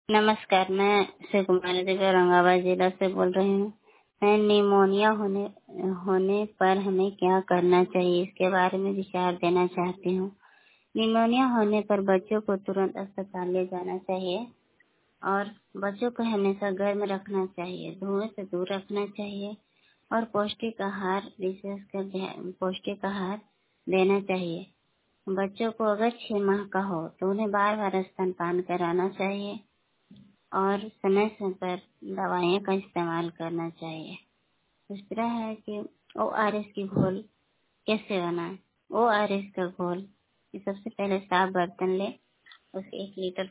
नमस्कार, मैं शिव कुमारी देवी औरंगाबाद जिला से बोल रही हूँ। मैं निमोनिया होने पर हमें क्या करना चाहिए, इसके बारे में विचार देना चाहती हूँ। निमोनिया होने पर बच्चों को तुरंत अस्पताल ले जाना चाहिए और बच्चों को हमेशा गर्म रखना चाहिए, धुएं से दूर रखना चाहिए और पौष्टिक आहार पौष्टिक आहार देना चाहिए। बच्चों को अगर 6 माह का हो तो उन्हें बार-बार स्तनपान कराना चाहिए और समय समय पर दवाइयों का इस्तेमाल करना चाहिए। दूसरा है कि ओआरएस की घोल कैसे बनाएं। ओआरएस का घोल कि सबसे पहले साफ बर्तन ले, उसे 1 लीटर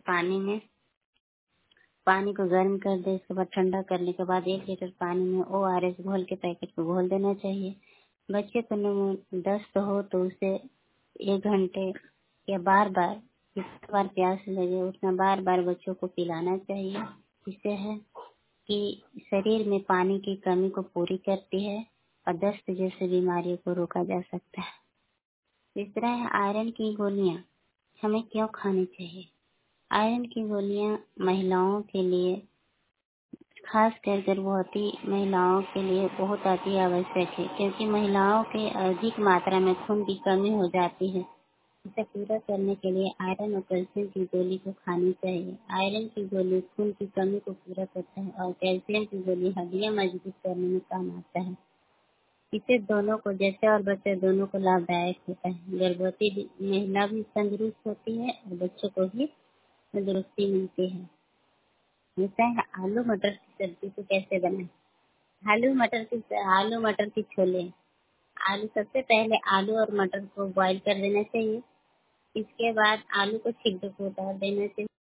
पानी को गर्म कर दे। इसके बाद ठंडा करने के बाद 1 लीटर पानी में ओआरएस घोल के पैकेट को घोल देना चाहिए। बच्चे को दस्त हो तो उसे 1 घंटे या बार-बार जितनी बार प्यास लगे उतना बार-बार बच्चों को पिलाना चाहिए। इससे है कि शरीर में पानी की कमी को पूरी करती है और दस्त जैसी बीमारियों को रोका जा सकता है। तीसरा है आयरन की गोलियां हमें क्यों खानी चाहिए। आयरन की गोलियां महिलाओं के लिए, खासकर गर्भवती महिलाओं के लिए बहुत अति आवश्यक है, क्योंकि महिलाओं के अधिक मात्रा में खून की कमी हो जाती है। इसे पूरा करने के लिए आयरन और कैल्शियम की गोली को खानी चाहिए। आयरन की गोली खून की कमी को पूरा करता है और कैल्शियम की गोली हड्डियां मजबूत करने में काम आता है। इससे दोनों को, जैसे और बच्चे दोनों को लाभदायक होता है। गर्भवती महिला भी तंदुरुस्त होती है और बच्चों को भी तंदुरुस्ती मिलती है। मिलता है आलू मटर की सब्जी को कैसे बनाएं। आलू मटर की छोले। सबसे पहले आलू और मटर को बॉईल कर देना चाहिए। इसके बाद आलू को छिलके को उतार देना चाहिए।